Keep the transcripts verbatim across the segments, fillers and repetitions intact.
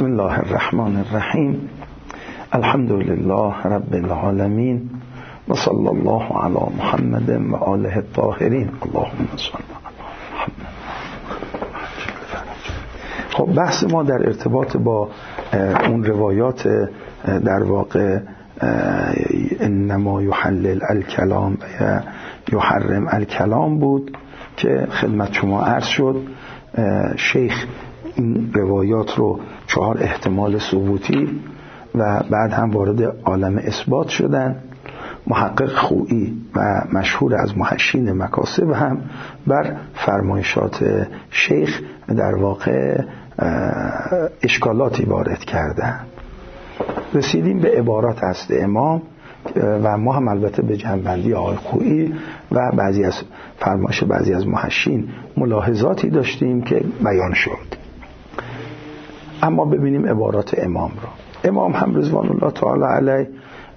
بسم الله الرحمن الرحیم. الحمد لله رب العالمین و صلی الله علی محمد و آله الطاهرین. اللهم صل علی محمد. خب بحث ما در ارتباط با اون روایات در واقع انما یحلل الکلام و یحرم الکلام بود که خدمت شما عرض شد. شیخ این روایات رو چهار احتمال ثبوتی و بعد هم وارد عالم اثبات شدن. محقق خویی و مشهور از محشین مکاسب هم بر فرمایشات شیخ در واقع اشکالاتی وارد کردن. رسیدیم به عبارات هست امام و ما هم البته به جنبندی آقای خویی و بعضی از فرمایش بعضی از محشین ملاحظاتی داشتیم که بیان شد. اما ببینیم عبارات امام را. امام هم رضوان الله تعالی علیه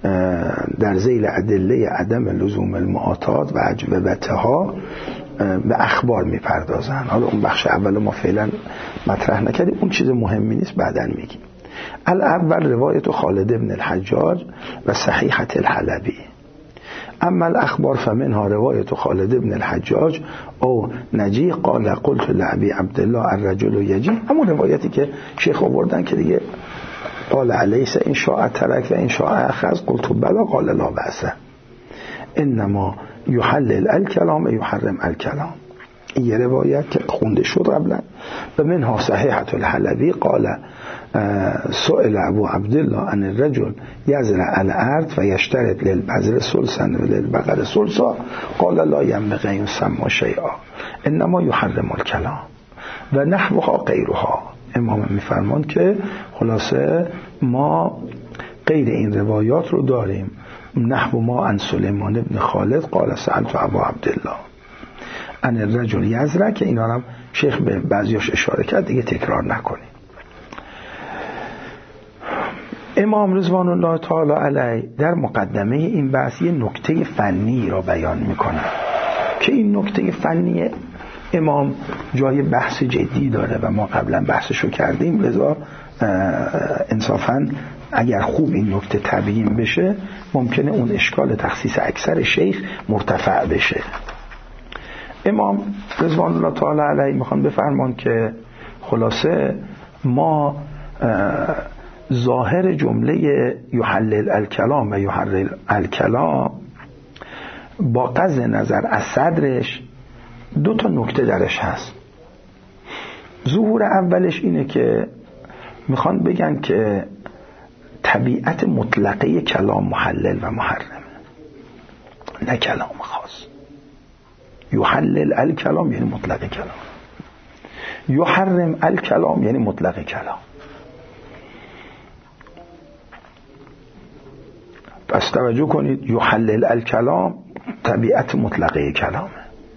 در ذیل ادله عدم لزوم المعاطات و اجوبتها به اخبار میپردازن. حالا اون بخش اول ما فعلا مطرح نکردیم، اون چیز مهمی نیست، بعداً میگیم. الاول روایت خالد بن الحجاج و صحیحة الحلبی. اما الاخبار فمنها روایت خالد بن الحجاج او نجی قال قلت لعبی عبدالله الرجل یجی، همون روایتی که شیخ آوردن که دیگه قال علیس این شاء ترک و این شاء اخذ قلت بلا قال لا بأس انما یحلل الکلام یحرم الکلام. این یه روایت که خونده شد قبلا. و منها صحیحة الحلبی قال سئل ابو عبدالله عن الرجل یزرع الارض و یشترط للبذر سلسا و للبقر سلسا قال لا ينبغي ان يسمى شیئا انما یحرم الکلام و نحوها غیرها. امام میفرمان که خلاصه ما غیر این روایات رو داریم. نحو ما عن سلیمان بن خالد قال سألت ابو عبدالله عن الرجل یزرع، که اینا هم شیخ به بعضیاش اشاره کرد، دیگه تکرار نکنیم. امام رضوان الله تعالی علیه در مقدمه این بحث یه نکته فنی را بیان میکنه که این نکته فنی امام جای بحث جدی داره و ما قبلا بحثشو کردیم، لذا انصافاً اگر خوب این نکته تبیین بشه ممکنه اون اشکال تخصیص اکثر شیخ مرتفع بشه. امام رضوان الله تعالی علیه میخوان بفرمان که خلاصه ما ظاهر جمله یحلل الکلام و یحرم الکلام با قطع نظر از صدرش دو تا نکته درش هست. ظهور اولش اینه که میخوان بگن که طبیعت مطلقه کلام محلل و محرم، نه کلام خاص. یحلل الکلام یعنی مطلق کلام، یحرم الکلام یعنی مطلق کلام. پس توجه کنید، یحلل الکلام طبیعت مطلقه کلامه.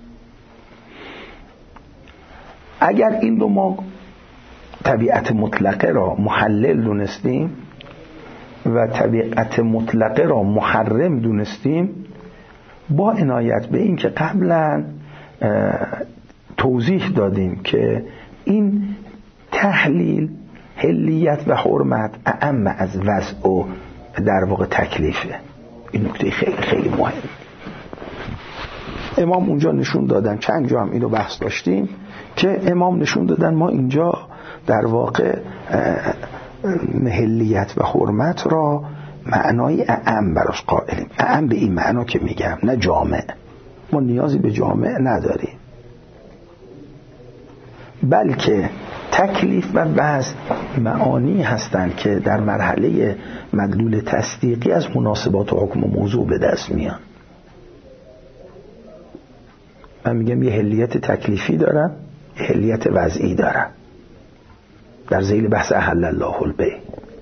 اگر این دو ما طبیعت مطلقه را محلل دونستیم و طبیعت مطلقه را محرم دونستیم، با عنایت به این که قبلا توضیح دادیم که این تحلیل حلیت و حرمت اعم از وضع و در واقع تکلیفه. این نکته خیلی خیلی مهم. امام اونجا نشون دادن، چند جا هم اینو بحث داشتیم که امام نشون دادن ما اینجا در واقع حلیت و حرمت را معنای اعم براش قائلیم. اعم به این معنا که میگم، نه جامع. ما نیازی به جامع نداریم، بلکه تکلیف و وضع معانی هستند که در مرحله مدلول تصدیقی از مناسبات و حکم و موضوع به دست میان. من میگم یه حلیت تکلیفی دارم، یه حلیت وضعی دارم در ذیل بحث احل الله البیع.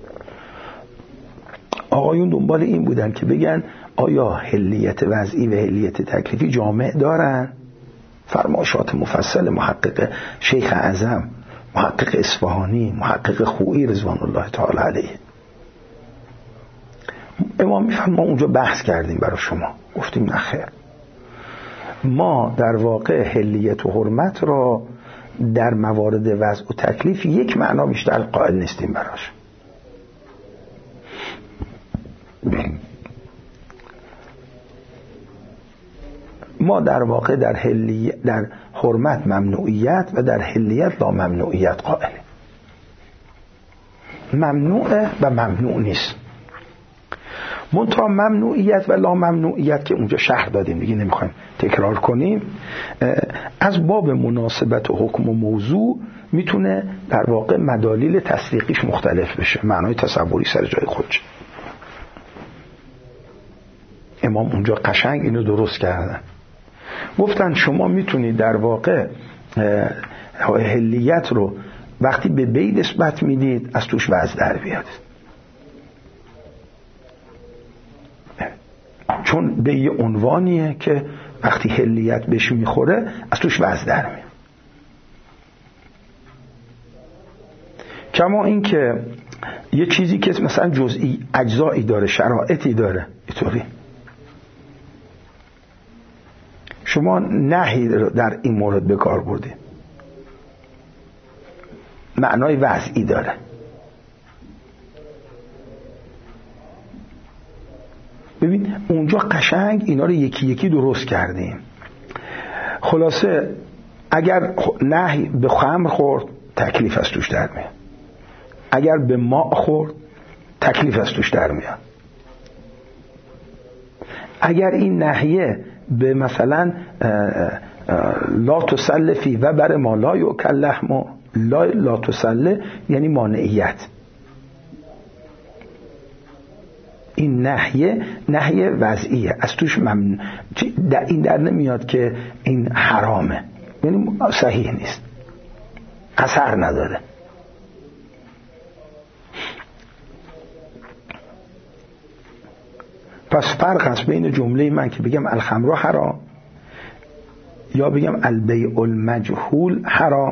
آقایون دنبال این بودن که بگن آیا حلیت وضعی و حلیت تکلیفی جامع دارن؟ فرمایشات مفصل محقق شیخ اعظم، محقق اصفهانی، محقق خویی رضوان الله تعالی علیه. امام میفهم ما اونجا بحث کردیم برای شما، گفتیم نخیر، ما در واقع حلیت و حرمت را در موارد وضع و تکلیف یک معنا بیشتر قائل نیستیم براش. ما در واقع در حلی در حرمت ممنوعیت و در حلیت لا ممنوعیت قائلیم. ممنوع و ممنوع نیست. منتها ممنوعیت و لا ممنوعیت که اونجا شرح دادیم دیگه نمیخوایم تکرار کنیم، از باب مناسبت و حکم و موضوع میتونه در واقع مدالیل تصدیقیش مختلف بشه، معنای تصوری سر جای خودش. امام اونجا قشنگ اینو درست کردن، گفتن شما میتونید در واقع حلیت رو وقتی به بی نسبت میدید از توش وضع در بیاد، چون به یه عنوانیه که وقتی حلیت بهش میخوره از توش وضع در میاد. کما این که یه چیزی که مثلا جزئی اجزایی داره، شرایطی داره، اینطوری شما نهی در این مورد به کار بردید، معنای وضعی داره. ببین اونجا قشنگ اینا رو یکی یکی درست کردیم. خلاصه اگر نهی به خمر خورد تکلیف از توش در میاد، اگر به ماء خورد تکلیف از توش در میاد، اگر این نهیه به مثلا لا تسل فی و بر ما لا یؤکل لحم، لا لا تسل یعنی مانعیت، این نهیه نهیه وضعیه، از توش ممنوع، در این در نمیاد که این حرامه، یعنی صحیح نیست، اثر نداره. پس فرق است بین جمله من که بگم الخمر حرام یا بگم البیع المجهول حرام،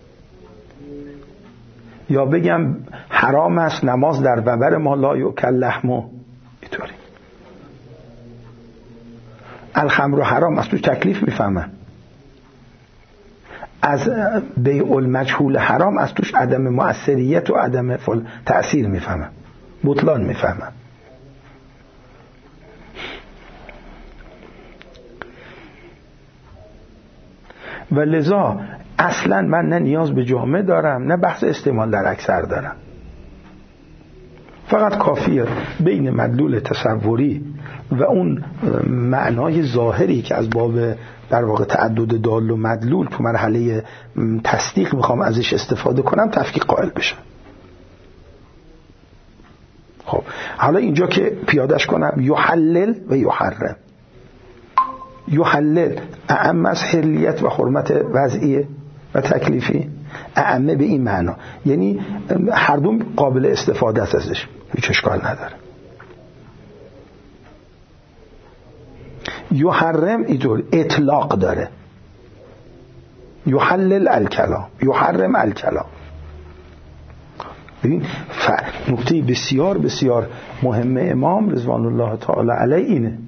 یا بگم حرام است نماز در وبر ما لا یؤکل لحمه. اینطوری الخمر حرام از تو تکلیف میفهمن، از بیع المجهول حرام از توش عدم مؤثریت و عدم تأثیر میفهمن، بطلان میفهمن. و لذا اصلا من نه نیاز به جامعه دارم نه بحث استعمال در اکثر دارم، فقط کافیه بین مدلول تصوری و اون معنای ظاهری که از باب در واقع تعدد دال و مدلول تو مرحله تصدیق میخوام ازش استفاده کنم تفکیک قائل بشم. خب حالا اینجا که پیادش کنم یحلل و یحرم، یحلل اعم از حلیت و حرمت وضعیه و تکلیفی، اعمه به این معنا یعنی هر دو قابل استفاده است ازش، هیچ اشکال نداره. یحرم اینطور اطلاق داره، یحلل الکلام یحرم الکلام. ببین نکته بسیار بسیار مهم امام رضوان الله تعالی علیه اینه،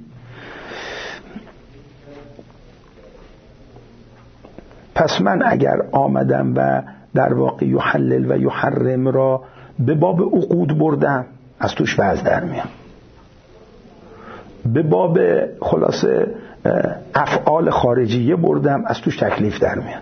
پس من اگر آمدم و در واقع یحلل و یحرم را به باب عقود بردم از توش وضع در میاد، به باب خلاصه افعال خارجیه بردم از توش تکلیف در میاد.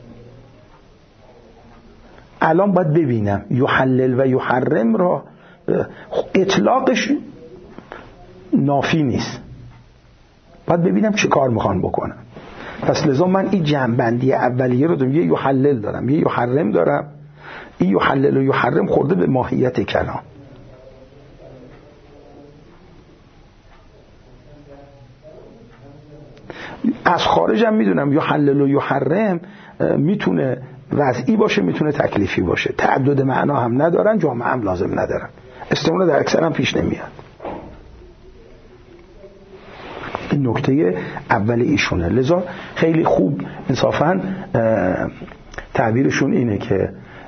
الان باید ببینم یحلل و یحرم را اطلاقش نافی نیست، باید ببینم چه کار میخوان بکنم. پس لذا من این جنبندی اولیه رو دارم، یه یحلل دارم یه یحرم دارم، این یحلل و یحرم خورده به ماهیت کلام. از خارجم میدونم یحلل و یحرم میتونه وضعی باشه میتونه تکلیفی باشه، تعدد معنا هم ندارن، جامعه هم لازم ندارن، استعمال در اکثر هم پیش نمیاد. این نکته اول ایشونه. لذا خیلی خوب انصافاً تعبیرشون اینه که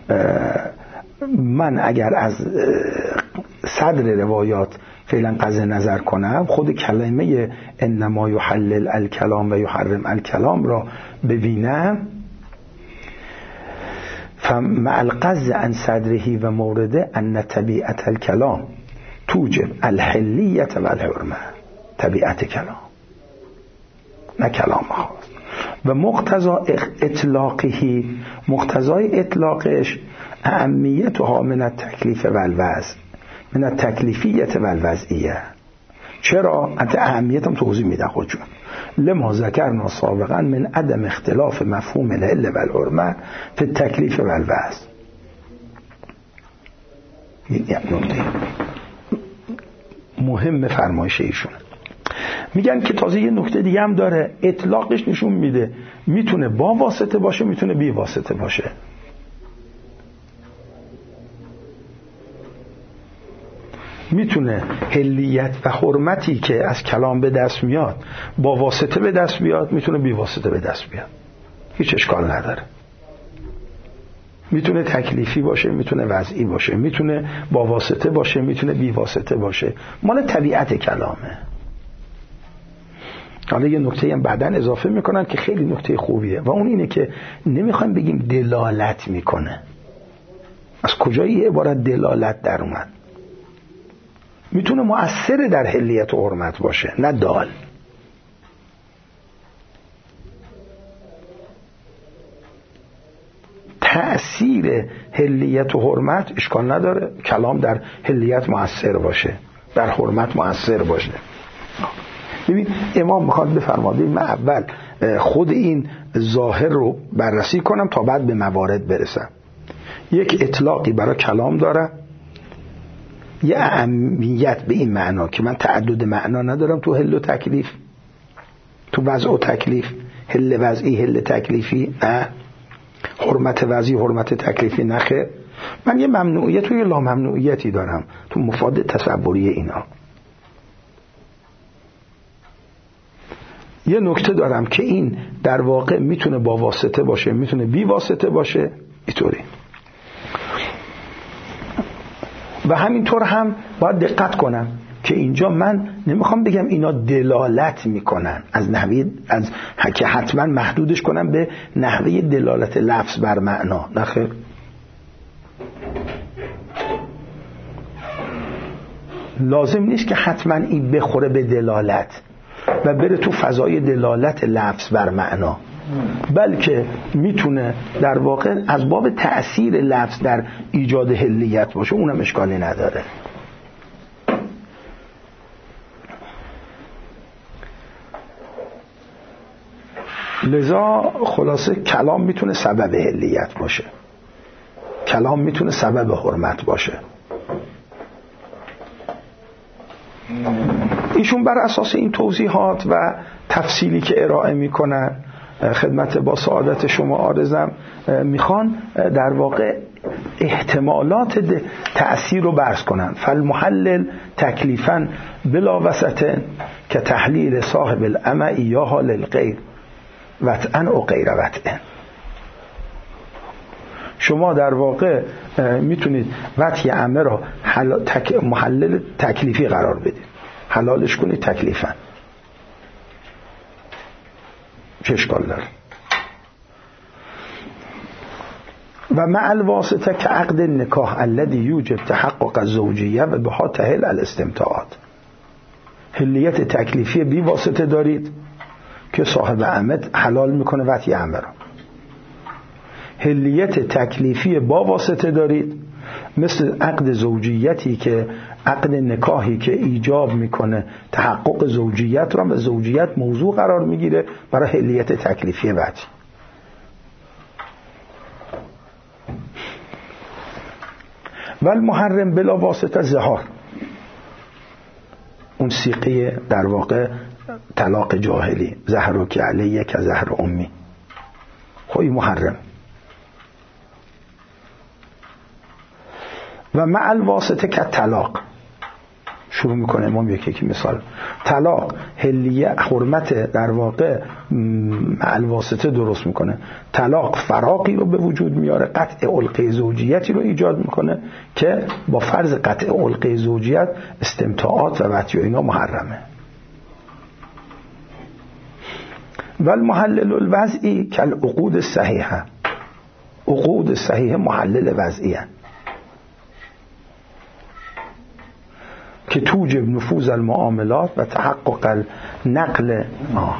من اگر از صدر روایات فعلا قطع نظر کنم، خود کلمه انما یحلل الکلام و یحرم الکلام را ببینم، فمع القز عن صدره و مورده ان طبیعت الکلام توجب الحلیت و الحرمه. طبیعت کلام نه کلام خاص. و مقتضا اطلاقه، مقتضای اطلاقش اهمیتها من التکلیف و الوضع، من التکلیفیت و الوضعیه. چرا؟ انت اهمیتم توضیح میده خودشون. لما ذکرنا سابقا من عدم اختلاف مفهوم العله و الحرمه فی التکلیف و الوضع. مهم فرمایش ایشون. میگن که تازه یه نکته دیگه هم داره، اطلاقش نشون میده میتونه با واسطه باشه میتونه بی واسطه باشه. میتونه حلیت و حرمتی که از کلام به دست میاد با واسطه به دست بیاد، میتونه بی واسطه به دست بیاد، هیچ اشکال نداره. میتونه تکلیفی باشه میتونه وضعی باشه، میتونه با واسطه باشه میتونه بی واسطه باشه، مال طبیعت کلامه. حالا یه نکته هم بعداً اضافه میکنن که خیلی نکته خوبیه و اون اینه که نمیخوایم بگیم دلالت میکنه. از کجای یه عبارت دلالت در اومد؟ میتونه مؤثر در حلیت و حرمت باشه نه دال. تأثیر حلیت و حرمت اشکال نداره، کلام در حلیت مؤثر باشه در حرمت مؤثر باشه. ببین امام میخواد بفرماده من اول خود این ظاهر رو بررسی کنم تا بعد به موارد برسم. یک اطلاقی برای کلام داره، یه اهمیت به این معنا که من تعدد معنا ندارم تو حل و تکلیف، تو وضع و تکلیف، حل وضعی حل تکلیفی نه، حرمت وضعی حرمت تکلیفی نخه. من یه ممنوعیت و یه لا ممنوعیتی دارم تو مفاد تصوری اینا. یه نکته دارم که این در واقع میتونه با واسطه باشه میتونه بی واسطه باشه اینطوری. و همینطور هم باید دقت کنم که اینجا من نمیخوام بگم اینا دلالت میکنن از نحوه از که حتما محدودش کنم به نحوه دلالت لفظ بر معنا، نخیر. لازم نیست که حتما این بخوره به دلالت و بره تو فضای دلالت لفظ بر معنا، بلکه میتونه در واقع از باب تأثیر لفظ در ایجاد حلیت باشه، اونم اشکالی نداره. لذا خلاصه کلام میتونه سبب حلیت باشه، کلام میتونه سبب حرمت باشه. ایشون بر اساس این توضیحات و تفصیلی که ارائه میکنن خدمت با سعادت شما عارضم، میخوان در واقع احتمالات تأثیر رو برز کنن. فالمحلل تکلیفاً بلا وسطن که تحلیل صاحب الامع یا حال الغیر وطعن و غیر وطعن. شما در واقع میتونید وطی امه را تک محلل تکلیفی قرار بدید، حلالش کنید تکلیفاً، چه اشکال داره؟ و مع الواسطه که عقد نکاح الذی یوجب تحقق الزوجیه و بها تحل الاستمتاعات. حلیت تکلیفی بی واسطه دارید که صاحب عمد حلال میکنه وطی عمه را. حلیت تکلیفی با واسطه دارید مثل عقد زوجیتی که عقد نکاحی که ایجاب میکنه تحقق زوجیت را و زوجیت موضوع قرار میگیره برای حلیت تکلیفی وطی. و المحرم بلا واسطه زهار، اون سیقه در واقع طلاق جاهلی، زهر که علیه که زهر امی، خوی محرم. و مع الواسطه که طلاق، شروع میکنه امام یکی یکی مثال. طلاق حلیه حرمت در واقع مع الواسطه درست میکنه. طلاق فراقی رو به وجود میاره، قطع علقه زوجیتی رو ایجاد میکنه که با فرض قطع علقه زوجیت استمتاعات و وطی و اینا محرمه. و المحلل الوضعی کالعقود صحیحه، عقود صحیح محلل وضعی هست که توجب نفوذ المعاملات و تحقق نقل آه.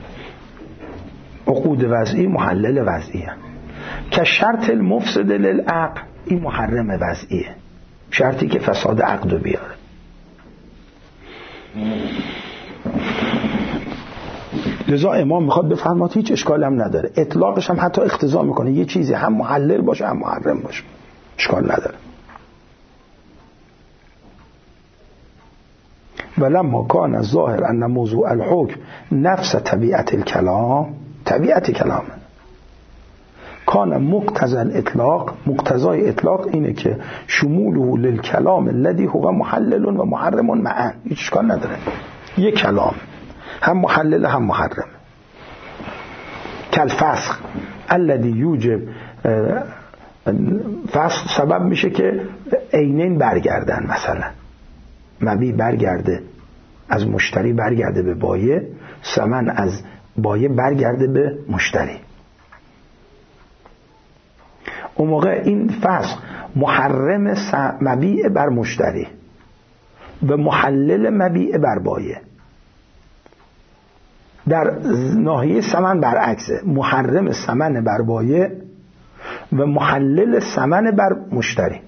عقود وضعی محلل وضعی هست که شرط المفسد للعقد، این محرم وضعیه، شرطی که فساد عقد رو بیاره. لذا امام میخواد بفرماد هیچ اشکال هم نداره، اطلاقش هم حتی اقتضا میکنه یه چیزی هم محلل باشه هم محرم باشه، اشکال نداره. ولما کان الظاهر ان موضوع الحکم نفس طبیعت الکلام، طبیعت کلام کان مقتضى الاطلاق، مقتضای اطلاق اینه که شموله للکلام الذي هو محلل و محرم معا، هیچ اشکال نداره، یک کلام هم محلل هم محرم. کالفسخ الذي یوجب، فسخ سبب میشه که عینین برگردن، مثلا مبیع برگرده از مشتری برگرده به بایع، ثمن از بایع برگرده به مشتری. اون موقع این فسخ محرم مبیع بر مشتری و محلل مبیع بر بایع. در ناحیه ثمن برعکسه، محرم ثمن بر بایع و محلل ثمن بر مشتری.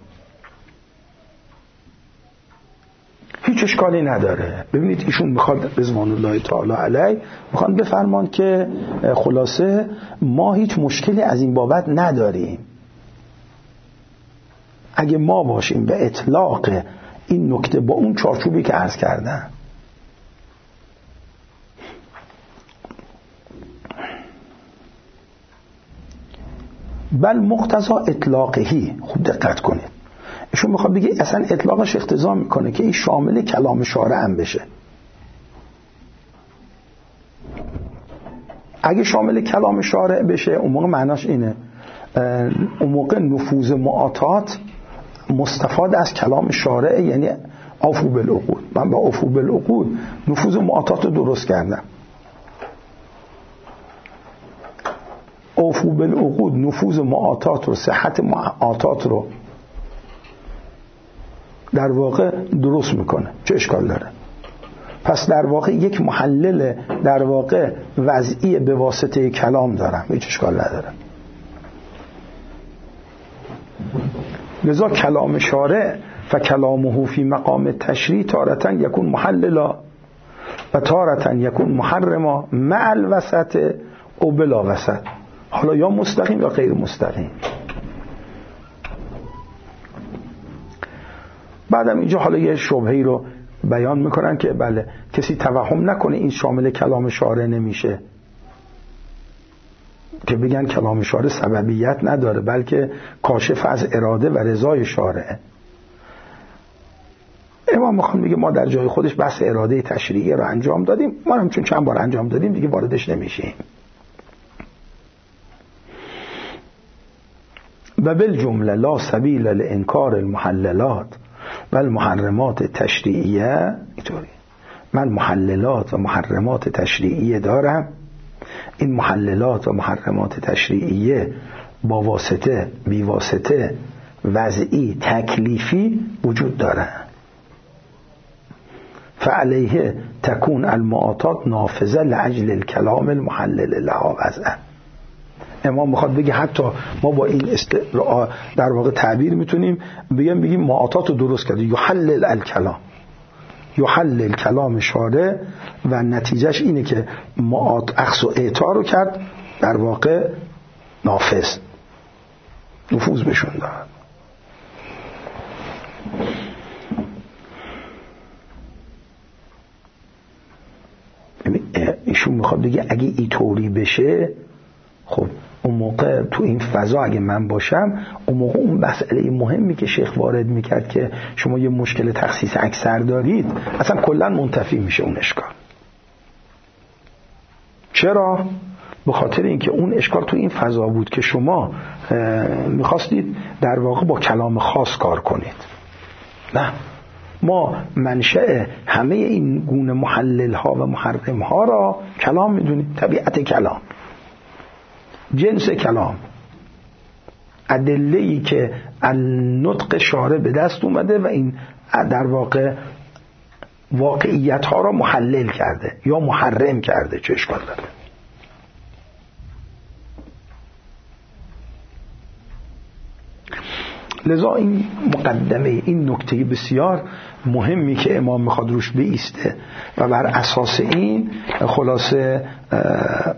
هیچ اشکالی نداره. ببینید ایشون میخواد رضوان الله تعالی علیه میخواد بفرمان که خلاصه ما هیچ مشکلی از این بابت نداریم اگه ما باشیم به اطلاق این نکته با اون چارچوبی که عرض کردم. بل مقتضا اطلاقهی، خوب دقت کنید، ایشون میخواد بگه اصلا اطلاقش اقتضا میکنه که این شامل کلام شارع هم بشه. اگه شامل کلام شارع بشه اون موقع معناش اینه، اون موقع نفوذ معاطات مستفاد از کلام شارع، یعنی عفو بالعقود. من با عفو بالعقود نفوذ معاطات رو درست کردم. عفو بالعقود نفوذ معاطات رو، صحت معاطات رو در واقع درست میکنه، چه اشکال داره؟ پس در واقع یک محلل در واقع وضعی به واسطه کلام دارم، هیچ اشکال نداره. لذا کلام شارع فکلامه فی مقام تشریع تارة یکون محللا و تارة یکون محرما مع الوسط او بلا وسط، حالا یا مستقیم یا غیر مستقیم. بعدم اینجا حالا یه شبهه‌ای رو بیان میکنن که بله کسی توهم نکنه این شامل کلام شارع نمیشه، که بگن کلام شارع سببیت نداره بلکه کاشف از اراده و رضای شارع. امام میخوان میگه ما در جای خودش بحث اراده تشریعی رو انجام دادیم، ما هم چون چند بار انجام دادیم دیگه واردش نمیشیم. و بالجمله لا سبیل لانکار المحللات و المحرمات تشریعیه. اینطوری من محللات و محرمات تشریعیه دارم، این محللات و محرمات تشریعیه با واسطه بی واسطه وضعی تکلیفی وجود داره، فعلیه تکون المعاطات نافذه لعجل الکلام المحلل لها وضعا. امام میخواد بگه حتی ما با این استقراء در واقع تعبیر میتونیم بگیم بگیم معاطات رو درست کرده، یحلل الکلام، یحلل کلام شارع و نتیجهش اینه که معاط اخذ و اعطا رو کرد در واقع نافذ، نفوذ بشون داد. ایشون میخواد بگه اگه ای طوری بشه خب اون موقع تو این فضا اگه من باشم اون موقع اون مسئله مهمی که شیخ وارد میکرد که شما یه مشکل تخصیص اکثر دارید اصلا کلا منتفی میشه اون اشکال. چرا؟ به خاطر اینکه اون اشکال تو این فضا بود که شما میخواستید در واقع با کلام خاص کار کنید. نه، ما منشأ همه این گونه محلل ها و محرم ها را کلام میدونیم، طبیعت کلام، جنس کلام. ادله‌ای که النطق شارع به دست اومده و این در واقع واقعیت ها را محلل کرده یا محرم کرده، چه اشکال داره؟ لذا این مقدمه، این نکته بسیار مهمی که امام میخواد روش بایسته و بر اساس این خلاصه اه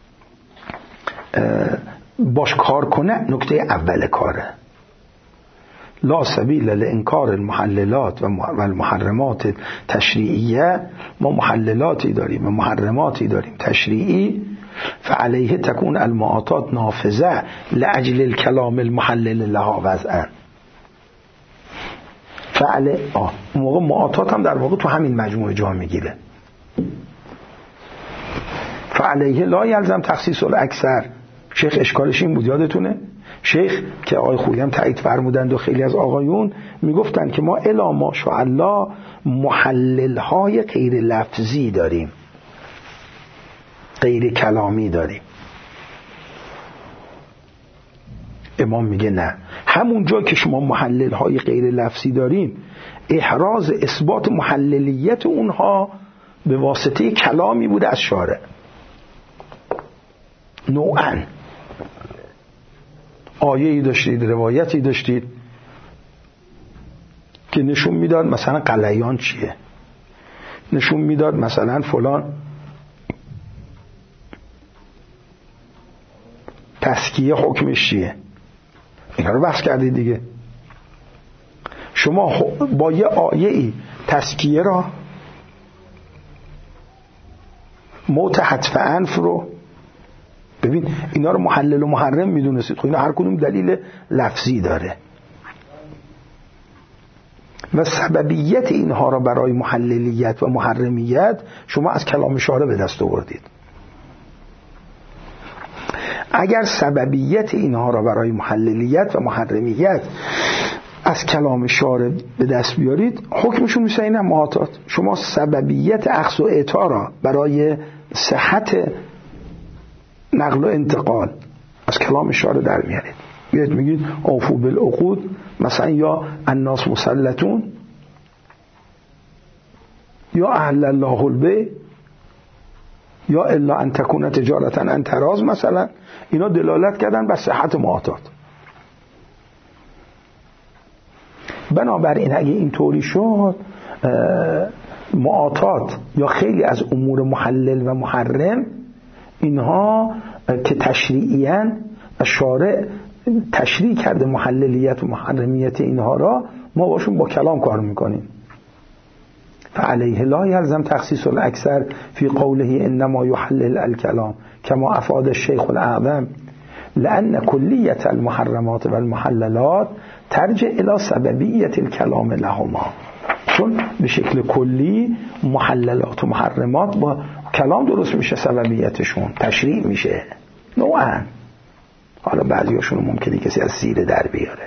اه باش کار کنه، نکته اول کاره. لا سبیل لانکار المحللات و المحرمات تشریعیه. ما محللاتی داریم و محرماتی داریم تشریعی، فعليه تكون المعاطات نافذه لاجل الكلام المحلل لها وضعا. فعل آه موقع معاطات هم در واقع تو همین مجموعه جا میگیره. فعليه لا یلزم تخصیص الاکثر. شیخ اشکالش این بود، یادتونه؟ شیخ که آقای خویی هم تایید فرمودند و خیلی از آقایون میگفتند که ما الا ماشاءالله محلل های غیر لفظی داریم، غیر کلامی داریم. امام میگه نه، همون جا که شما محلل های غیر لفظی داریم، احراز اثبات محللیت اونها به واسطه کلامی بوده از شارع. نوعاً آیه‌ای داشتید، روایتی داشتید که نشون میداد مثلا قلیان چیه، نشون میداد مثلا فلان تسکیه حکمش چیه. اینا رو بحث کردید دیگه. شما با یه آیه‌ای تسکیه را، موت حتف انف رو، ببین اینا رو محلل و محرم میدونستید. خب اینا هر کدوم دلیل لفظی داره و سببیت اینها را برای محللیت و محرمیت شما از کلام شارع به دست آوردید. اگر سببیت اینها را برای محللیت و محرمیت از کلام شارع به دست بیارید، حکمشون میشه این هم معاطات. شما سببیت اخذ و اعطا را برای صحت نقل و انتقال از کلام شارع در میارید. بیاید میگید اوفو بالعقود، مثلا یا الناس مسلطون، یا احل الله البیع، یا الا ان تکون تجارتا عن تراض. مثلا اینا دلالت کردن بر صحت معاطات. بنابراین اگه این طوری شد، معاطات یا خیلی از امور محلل و محرم، اینها که تشریعیاً شارع تشریع کرده محللیت و محرمیت اینها را، ما باشون با کلام کار میکنیم. فعليه لا يلزم تخصیص الاکثر فی قوله انما يحلل الكلام كما افاد الشیخ الاعظم لان کلیت المحرمات و المحللات ترجع الى سببیت الكلام لهما. چون به شکل کلی محللات و محرمات با کلام درست میشه، سببیتشون تشریع میشه نوعاً. حالا بعضیاشون ممکنه کسی از سیره در بیاره.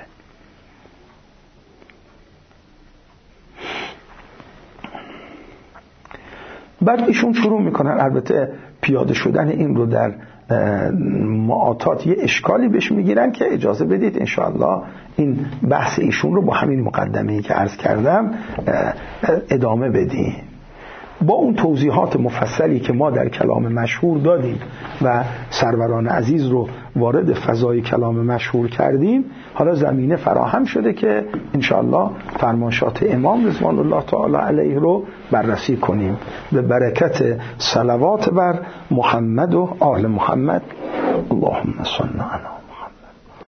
بعد ایشون شروع میکنن البته پیاده شدن این رو در معاطات یه اشکالی بهش میگیرن که اجازه بدید انشاءالله این بحث ایشون رو با همین مقدمه‌ای که عرض کردم ادامه بدیم. با اون توضیحات مفصلی که ما در کلام مشهور دادیم و سروران عزیز رو وارد فضای کلام مشهور کردیم، حالا زمینه فراهم شده که انشاءالله فرمایشات امام رضوان الله تعالی علیه رو بررسی کنیم به برکت صلوات بر محمد و آل محمد. اللهم صل علی